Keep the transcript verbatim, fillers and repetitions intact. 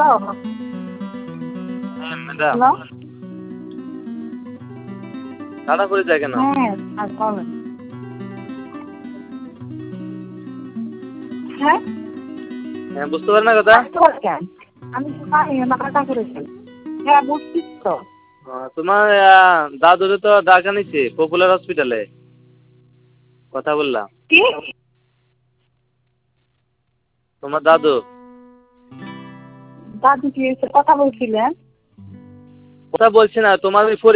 হ্যাঁ madam, hello. তাড়া করে যায় কেন? হ্যাঁ, আর বলেন। হ্যাঁ? হ্যাঁ, বুঝতে পারেন না কথা? আসতে পারে কেন? আমি তো জানি না কাটা করেছে। হ্যাঁ, বুঝছি তো। আহ, তোমার আহ, দাদুরে তো ডাকা নিছি পপুলার হসপিটালে, কথা বললাম। কি? তোমার দাদু দাদু কি হয়েছে? কথা বলছিলেন? কথা বলছি না, তোমার ওই